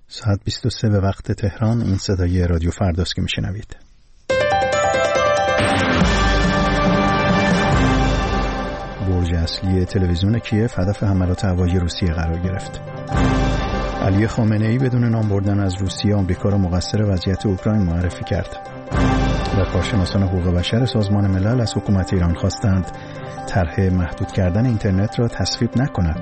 ساعت 23 به وقت تهران. این صدای رادیو فرداست که میشنوید. برج اصلی تلویزیون کیف هدف حملات هوایی روسیه قرار گرفت. علی خامنه‌ای بدون نام بردن از روسیه آمریکا را مقصر وضعیت اوکراین معرفی کرد. و کارشناسان حقوق بشر سازمان ملل از حکومت ایران خواستند طرح محدود کردن اینترنت را تصویب نکند.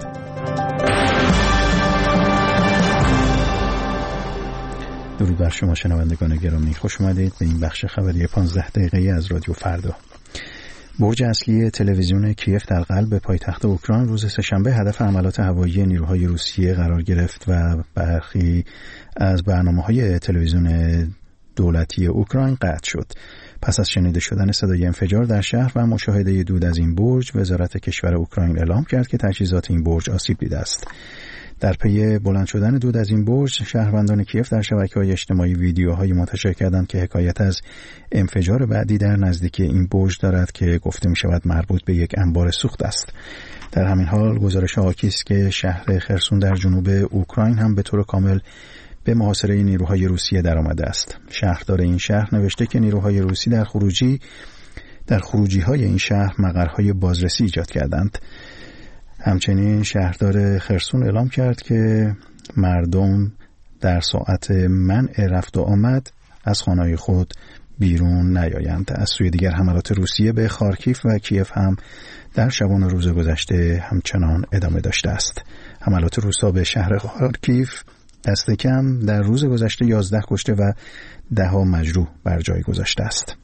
درود بر شما شنوندگان گرامی، خوش اومدید به این بخش خبری 15 دقیقه‌ای از رادیو فردا. برج اصلی تلویزیون کیف در قلب پایتخت اوکراین روز سه‌شنبه هدف حملات هوایی نیروهای روسیه قرار گرفت و برخی از برنامه‌های تلویزیون دولتی اوکراین قطع شد. پس از شنیده شدن صدای انفجار در شهر و مشاهده دود از این برج، وزارت کشور اوکراین اعلام کرد که تجهیزات این برج آسیب دیده است. در پی بلند شدن دود از این برج، شهروندان کیف در شبکه‌های اجتماعی ویدیوهایی منتشر کردند که حکایت از انفجار بعدی در نزدیکی این برج دارد که گفته می‌شود مربوط به یک انبار سوخت است. در همین حال گزارش حاکی است که شهر خرسون در جنوب اوکراین هم به طور کامل به محاصره نیروهای روسیه درآمده است. شهردار این شهر نوشته که نیروهای روسی در خروجی‌های این شهر مقرهای بازرسی ایجاد کردند. همچنین شهردار خرسون اعلام کرد که مردم در ساعت منع رفت و آمد از خانه‌های خود بیرون نیایند. از سوی دیگر حملات روسیه به خارکیف و کیف هم در شبان روز گذشته همچنان ادامه داشته است. حملات روسا به شهر خارکیف دست کم در روز گذشته 11 کشته و 10 مجروح بر جای گذاشته است.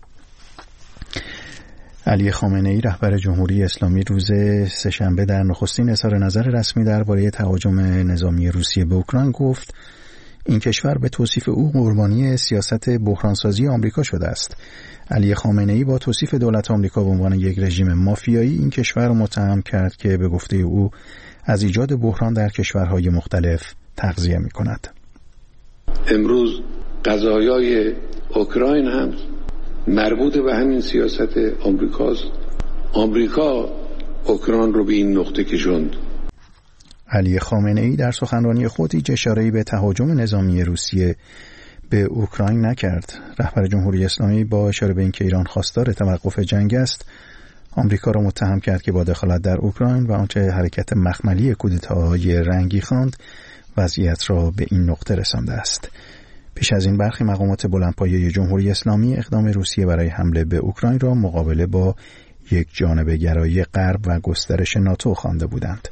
علی خامنه‌ای رهبر جمهوری اسلامی روز سه‌شنبه در نخستین اظهار نظر رسمی درباره تهاجم نظامی روسیه به اوکراین گفت این کشور به توصیف او قربانی سیاست بحرانسازی آمریکا شده است. علی خامنه‌ای با توصیف دولت آمریکا به عنوان یک رژیم مافیایی این کشور را متهم کرد که به گفته او از ایجاد بحران در کشورهای مختلف تغذیه می‌کند. امروز قضایای اوکراین هم مربوط به همین سیاست آمریکاست. آمریکا اوکراین رو به این نقطه کشوند. علی خامنه‌ای در سخنرانی خود هیچ اشاره‌ای به تهاجم نظامی روسیه به اوکراین نکرد. رهبر جمهوری اسلامی با اشاره به اینکه ایران خواستار توقف جنگ است، آمریکا را متهم کرد که با دخالت در اوکراین و آنچه حرکت مخملی کودتاهای رنگی خواند، وضعیت را به این نقطه رسانده است. پیش از این برخی مقامات بلندپایه جمهوری اسلامی اقدام روسیه برای حمله به اوکراین را مقابله با یک جانبه گرایی غرب و گسترش ناتو خوانده بودند.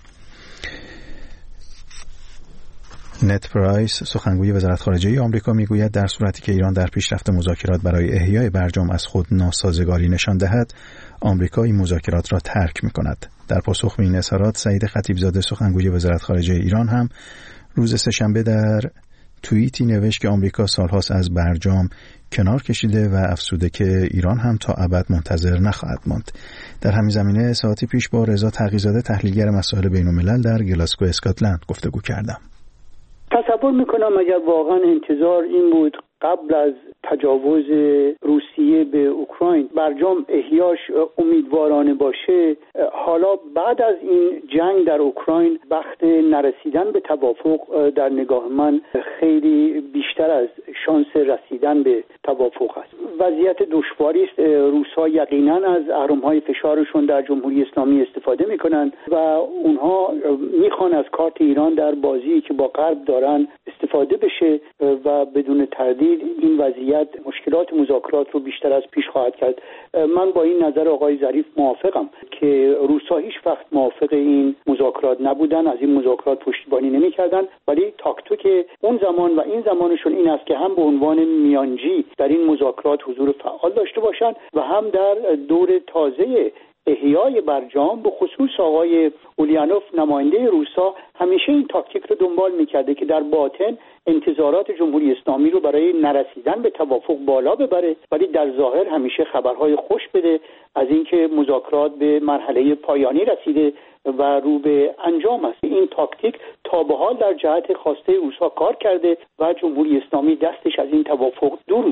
نت پرایس سخنگوی وزارت خارجه آمریکا میگوید در صورتی که ایران در پیشرفت مذاکرات برای احیای برجام از خود ناسازگاری نشان دهد، آمریکا این مذاکرات را ترک می‌کند. در پاسخ به این اظهارات، سعید خطیبزاده سخنگوی وزارت خارجه ایران هم روز سه‌شنبه در توییتی نوشت که آمریکا سالهاست از برجام کنار کشیده و افزوده که ایران هم تا ابد منتظر نخواهد ماند. در همین زمینه ساعتی پیش با رضا تقی‌زاده تحلیلگر مسائل بین‌الملل در گلاسگو اسکاتلند گفتگو کردم. تصور میکنم اگر واقعا انتظار این بود قبل از تجاوز روسیه به اوکراین برجام احیاش امیدوارانه باشه، حالا بعد از این جنگ در اوکراین بخت نرسیدن به توافق در نگاه من خیلی بیشتر از شانس رسیدن به توافق است. وضعیت دشواری است. روس‌ها یقینا از اهرم‌های فشارشون در جمهوری اسلامی استفاده میکنن و اونها میخوان از کارت ایران در بازی که با غرب دارن استفاده بشه و بدون تردید این وضعیت مشکلات مذاکرات رو بیشتر از پیش خواهد کرد. من با این نظر آقای ظریف موافقم که روس‌ها هیچ وقت موافق این مذاکرات نبودن، از این مذاکرات پشتیبانی نمی‌کردن، ولی تاکتیک اون زمان و این زمانشون این است که هم به عنوان میانجی در این مذاکرات حضور فعال داشته باشند و هم در دور تازه احیای برجام به خصوص آقای اولیانوف نماینده روسا همیشه این تاکتیک رو دنبال میکرده که در باطن انتظارات جمهوری اسلامی رو برای نرسیدن به توافق بالا ببره، ولی در ظاهر همیشه خبرهای خوش بده از اینکه مذاکرات به مرحله پایانی رسیده و رو به انجام است. این تاکتیک تا به حال در جهت خواسته روسا کار کرده و جمهوری اسلامی دستش از این توافق دور مونده.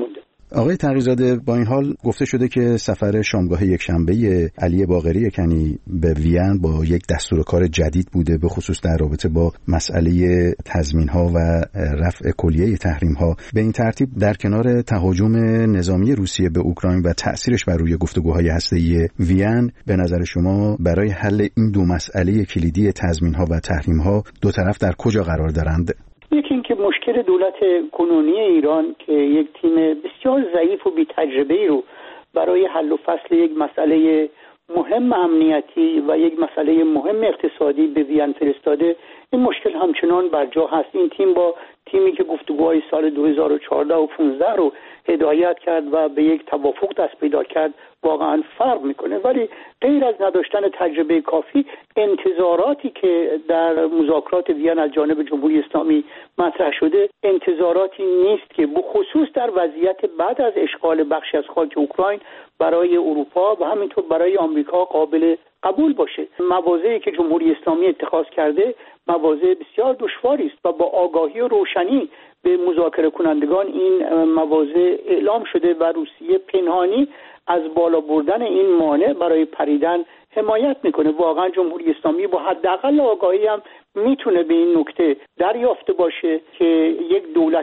آقای تقی‌زاده، با این حال گفته شده که سفر شامگاه یکشنبه علی باقری کنی به وین با یک دستور کار جدید بوده، به خصوص در رابطه با مسئله تضمین‌ها و رفع کلیه تحریم‌ها. به این ترتیب در کنار تهاجم نظامی روسیه به اوکراین و تأثیرش بر روی گفتگوهای هسته‌ای وین، به نظر شما برای حل این دو مسئله کلیدی تضمین‌ها و تحریم‌ها دو طرف در کجا قرار دارند؟ یکی اینکه مشکل دولت کنونی ایران که یک تیم بسیار ضعیف و بی تجربه‌ای رو برای حل و فصل یک مسئله مهم امنیتی و یک مسئله مهم اقتصادی به وین فرستاده، این مشکل همچنان بر جا هست. این تیم با تیمی که گفتگوهای سال 2014 و 15 رو هدایت کرد و به یک توافق دست پیدا کرد واقعا فرق میکنه، ولی غیر از نداشتن تجربه کافی، انتظاراتی که در مذاکرات وین از جانب جمهوری اسلامی مطرح شده انتظاراتی نیست که بخصوص در وضعیت بعد از اشغال بخشی از خاک اوکراین برای اروپا و همینطور برای آمریکا قابل قبول باشه. مواضعی که جمهوری اسلامی اتخاذ کرده مواضع بسیار دشواری است و با آگاهی و روشنی به مذاکره کنندگان این مواضع اعلام شده و روسیه پنهانی از بالا بردن این مانع برای پریدن حمایت میکنه. واقعا جمهوری اسلامی با حداقل آگاهی هم میتونه به این نکته دریافته باشه که یک دولت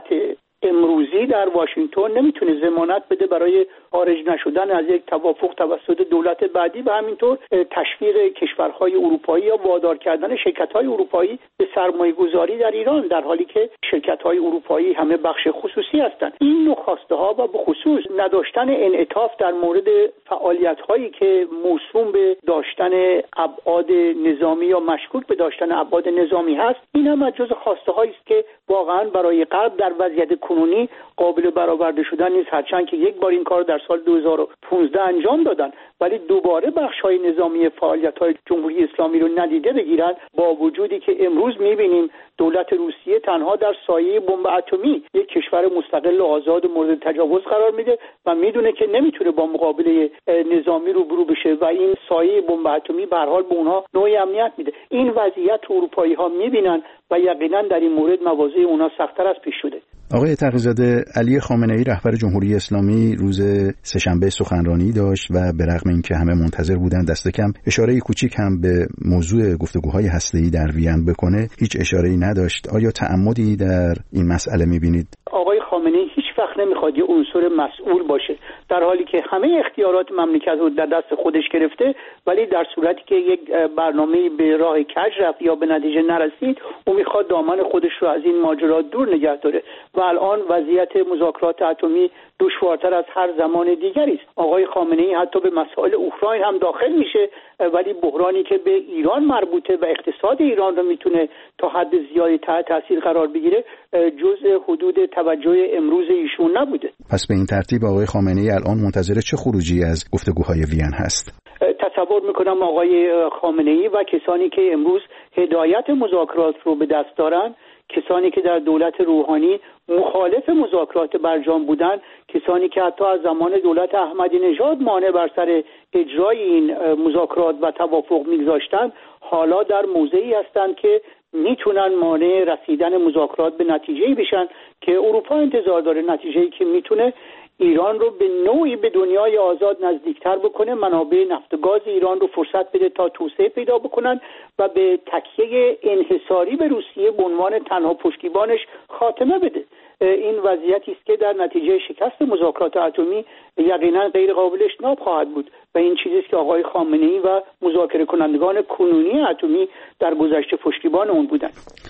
امروزی در واشنگتن نمیتونه ضمانت بده برای خارج نشدن از یک توافق توسط دولت بعدی و همینطور تشویق کشورهای اروپایی یا وادار کردن شرکت‌های اروپایی به سرمایه‌گذاری در ایران، در حالی که شرکت‌های اروپایی همه بخش خصوصی هستند. این نوع خواسته‌ها و به خصوص نداشتن انعطاف در مورد فعالیت‌هایی که موسوم به داشتن ابعاد نظامی یا مشکوک به داشتن ابعاد نظامی هست، این هم از جز خواسته-هایی است که واقعا برای غرب در وضعیت کنونی قابل برآورده شدن نیست. هرچند که یک بار این کار در سال 2015 انجام دادن، ولی دوباره بخش‌های نظامی فعالیت‌های جمهوری اسلامی رو ندیده بگیرن، با وجودی که امروز می‌بینیم دولت روسیه تنها در سایه بمب اتمی یک کشور مستقل و آزاد مورد تجاوز قرار میده و میدونه که نمیتونه با مقابله نظامی روبرو بشه و این سایه بمب اتمی به هر حال به اونها نوعی امنیت میده. این وضعیت اروپایی‌ها می‌بینن و یقینا در این مورد مواضع اونها سخت‌تر از پیش شده. آقای تقی‌زاده، علی خامنه‌ای رهبر جمهوری اسلامی روز سه‌شنبه سخنرانی داشت و به رغم اینکه همه منتظر بودن دست کم اشاره کوچیک هم به موضوع گفتگوهای هسته‌ای در وین بکنه، هیچ اشاره‌ای نداشت. آیا تعمدی در این مسئله می‌بینید؟ آقای خامنه‌ای هیچ وقت نمیخواد یه عنصر مسئول باشه، در حالی که همه اختیارات مملکت رو در دست خودش گرفته، ولی در صورتی که یک برنامه‌ای به راه کج رفت یا به نتیجه نرسید، او میخواد دامن خودش رو از این ماجرا دور نگه داره و الان وضعیت مذاکرات اتمی دشوارتر از هر زمان دیگری است. آقای خامنه‌ای حتی به مسائل اوکراین هم داخل میشه، ولی بحرانی که به ایران مربوطه و اقتصاد ایران رو میتونه تا حد زیادی تحت تاثیر قرار بگیره جزء حدود توجه امروز ایشون نبوده. پس به این ترتیب آقای خامنه‌ای الان منتظر چه خروجی از گفتگوهای وین هست؟ تصور میکنم آقای خامنه‌ای و کسانی که امروز هدایت مذاکرات رو به دست دارن، کسانی که در دولت روحانی مخالف مذاکرات برجام بودن، کسانی که حتی از زمان دولت احمدی نژاد مانع بر سر اجرای این مذاکرات و توافق میگذاشتن، حالا در موضعی هستند که میتونن مانع رسیدن مذاکرات به نتیجه‌ای بشن که اروپا انتظار داره، نتیجه‌ای که میتونه ایران رو به نوعی به دنیای آزاد نزدیکتر بکنه، منابع نفت و گاز ایران رو فرصت بده تا توسعه پیدا بکنن و به تکیه انحصاری به روسیه به عنوان تنها پشتیبانش خاتمه بده. این وضعیتی است که در نتیجه شکست مذاکرات اتمی یقینا غیر قابل اجتناب خواهد بود و این چیزی است که آقای خامنه‌ای و مذاکره کنندگان کنونی اتمی در گذشته پشتیبان اون بودند.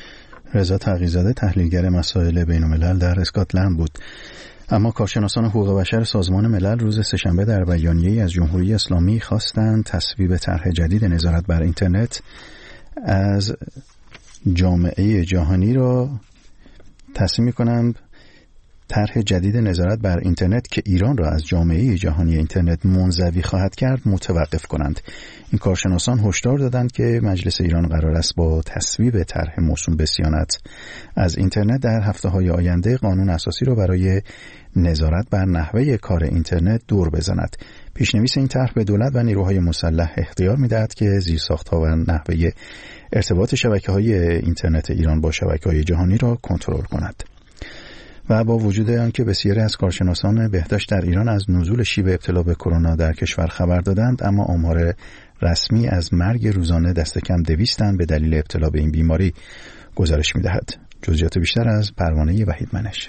رضا تقی‌زاده، تحلیلگر مسائل بین‌الملل در اسکاتلند بود. اما کارشناسان حقوق بشر سازمان ملل روز سه‌شنبه در بیانیه‌ای از جمهوری اسلامی خواستند تصویب طرح جدید نظارت بر اینترنت از جامعه جهانی را تصمیم کنند طرح جدید نظارت بر اینترنت که ایران را از جامعه جهانی اینترنت منزوی خواهد کرد متوقف کنند. این کارشناسان هشدار دادند که مجلس ایران قرار است با تصویب طرح موسوم به صیانت از اینترنت در هفته‌های آینده قانون اساسی را برای نظارت بر نحوه کار اینترنت دور بزند. پیشنویس این طرح به دولت و نیروهای مسلح اختیار می‌دهد که زیرساخت‌ها و نحوه ارتباط شبکه‌های اینترنت ایران با شبکه‌های جهانی را کنترل کند. و با وجود آنکه بسیاری از کارشناسان بهداشت در ایران از نزول شیوع ابتلا به کرونا در کشور خبر دادند، اما آمار رسمی از مرگ روزانه دست کم 200 تن به دلیل ابتلا به این بیماری گزارش می‌دهد. جزئیات بیشتر از پروانه وحید منش.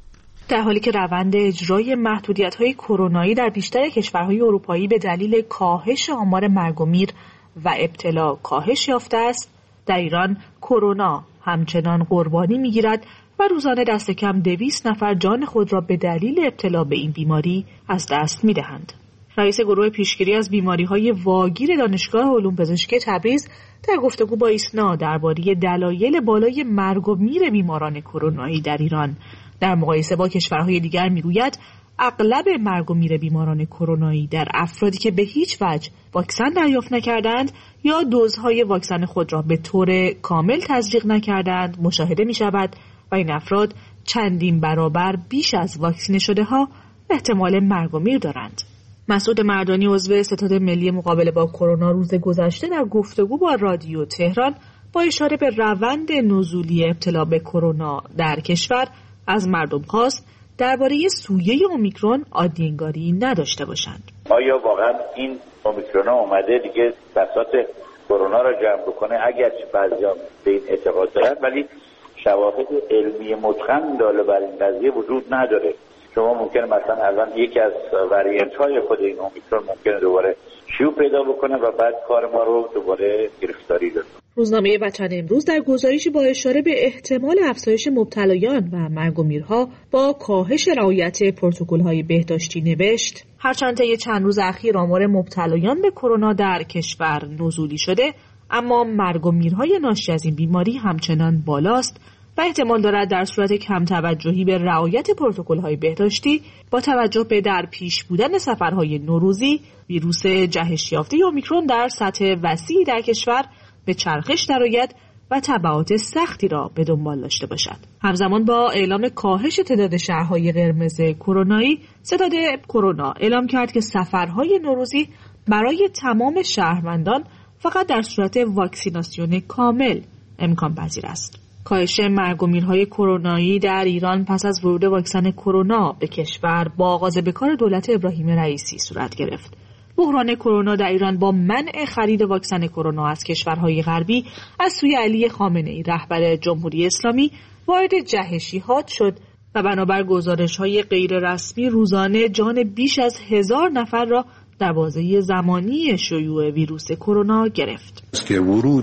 در حالی که روند اجرای محدودیت‌های کرونایی در بیشتر کشورهای اروپایی به دلیل کاهش آمار مرگ و میر و ابتلا کاهش یافته است، در ایران کرونا همچنان قربانی می‌گیرد و روزانه دست کم 200 نفر جان خود را به دلیل ابتلا به این بیماری از دست می‌دهند. رئیس گروه پیشگیری از بیماری‌های واگیر دانشگاه علوم پزشکی تبریز در گفتگو با ایسنا درباره دلایل بالای مرگ و میر بیماران کرونایی در ایران در مقایسه با کشورهای دیگر میگوید اغلب مرگ و میر بیماران کرونایی در افرادی که به هیچ وجه واکسن دریافت نکردند یا دوزهای واکسن خود را به طور کامل تزریق نکردند مشاهده می شود و این افراد چندین برابر بیش از واکسینه شده ها احتمال مرگ و میر دارند. مسعود مردانی عضو ستاد ملی مقابله با کرونا روز گذشته در گفتگو با رادیو تهران با اشاره به روند نزولی ابتلا به کرونا در کشور از مردم خواست درباره سویه اومیکرون عادی انگاری نداشته باشند. آیا واقعا این اومیکرون اومده دیگه بساط کرونا را جمع بکنه؟ اگر بعضیا به این اعتقاد دارند، ولی شواهد علمی متقن داله بر این قضیه وجود نداره. شما ممکنه مثلا الان یکی از وریانت های خود این اومیکرون ممکنه دوباره شیوع پیدا بکنه و بعد کار ما رو دوباره گرفتاری کنه. روزنامه وطن امروز در گزارشی با اشاره به احتمال افزایش مبتلایان و مرگ و میرها با کاهش رعایت پروتکل‌های بهداشتی نوشت: هرچند طی چند روز اخیر آمار مبتلایان به کرونا در کشور نزولی شده، اما مرگ و میرهای ناشی از این بیماری همچنان بالاست و احتمال دارد در صورت کم توجهی به رعایت پروتکل‌های بهداشتی با توجه به در پیش بودن سفرهای نوروزی، ویروس جهش یافته اومیکرون در سطح وسیعی در کشور به چرخش درآید و تبعات سختی را به دنبال داشته باشد. همزمان با اعلام کاهش تعداد شهرهای قرمز کرونایی، ستاد کرونا اعلام کرد که سفرهای نوروزی برای تمام شهروندان فقط در صورت واکسیناسیون کامل امکان پذیر است. کاهش مرگ و میرهای کرونایی در ایران پس از ورود واکسن کرونا به کشور با آغاز به کار دولت ابراهیم رئیسی صورت گرفت. بحران کرونا در ایران با منع خرید واکسن کرونا از کشورهای غربی از سوی علی خامنه‌ای رهبر جمهوری اسلامی وارد جهشیات شد و بنابر گزارش‌های غیر رسمی روزانه جان بیش از 1000 نفر را در بازه زمانی شیوع ویروس کرونا گرفت. که ورود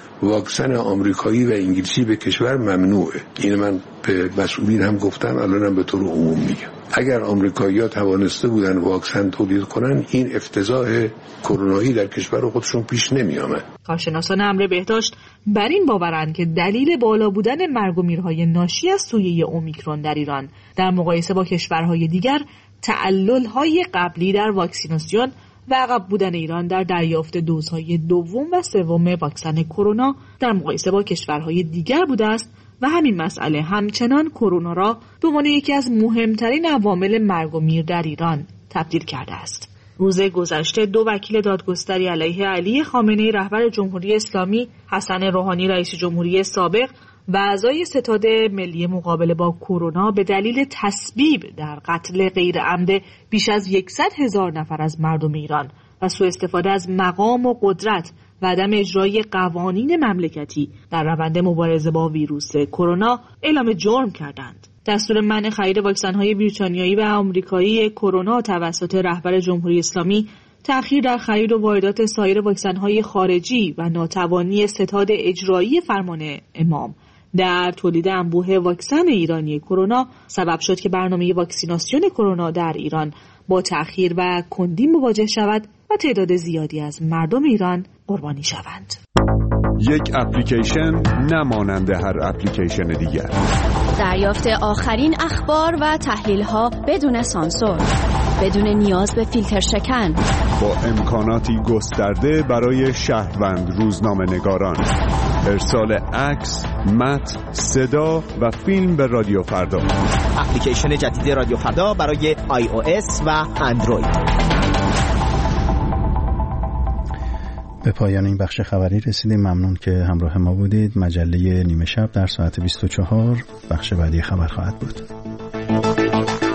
واکسن آمریکایی و انگلیسی به کشور ممنوعه. این من به مسئولین هم گفتم، الانم به طور عموم میگم. اگر آمریکایی‌ها توانسته بودن واکسن تولید کنن، این افتضاح کرونایی در کشور خودشون پیش نمی‌آمد. کارشناسان امر بهداشت بر این باورند که دلیل بالا بودن مرگ و میرهای ناشی از سویه اومیکرون در ایران در مقایسه با کشورهای دیگر تعلل‌های قبلی در واکسیناسیون و عقب بودن ایران در دریافت دوزهای دوم و سوم واکسن کرونا در مقایسه با کشورهای دیگر بوده است و همین مسئله همچنان کرونا را به عنوان یکی از مهمترین عوامل مرگ و میر در ایران تبدیل کرده است. روز گذشته 2 وکیل دادگستری علیه علی خامنه‌ای رهبر جمهوری اسلامی، حسن روحانی رئیس جمهوری سابق و اعضای ستاد ملی مقابله با کرونا به دلیل تسبیب در قتل غیر عمد بیش از 100,000 نفر از مردم ایران و سوء استفاده از مقام و قدرت و عدم اجرای قوانین مملکتی در روند مبارزه با ویروس کرونا اعلام جرم کردند. دستور منع خرید واکسن‌های بریتانیایی و آمریکایی کرونا توسط رهبر جمهوری اسلامی، تأخیر در خرید و واردات سایر واکسن‌های خارجی و ناتوانی ستاد اجرایی فرمان امام در تولید انبوه واکسن ایرانی کرونا سبب شد که برنامه واکسیناسیون کرونا در ایران با تأخیر و کندی مواجه شود و تعداد زیادی از مردم ایران قربانی شوند. یک اپلیکیشن نمانند هر اپلیکیشن دیگر. دریافت آخرین اخبار و تحلیل‌ها بدون سانسور، بدون نیاز به فیلتر شکن، با امکاناتی گسترده برای شهروند روزنامه‌نگاران. ارسال عکس، متن، صدا و فیلم به رادیو فردا. اپلیکیشن جدید رادیو فردا برای iOS و اندروید. به پایان این بخش خبری رسیدیم. ممنون که همراه ما بودید. مجله نیمه شب در ساعت 24 بخش بعدی خبر خواهد بود. شما.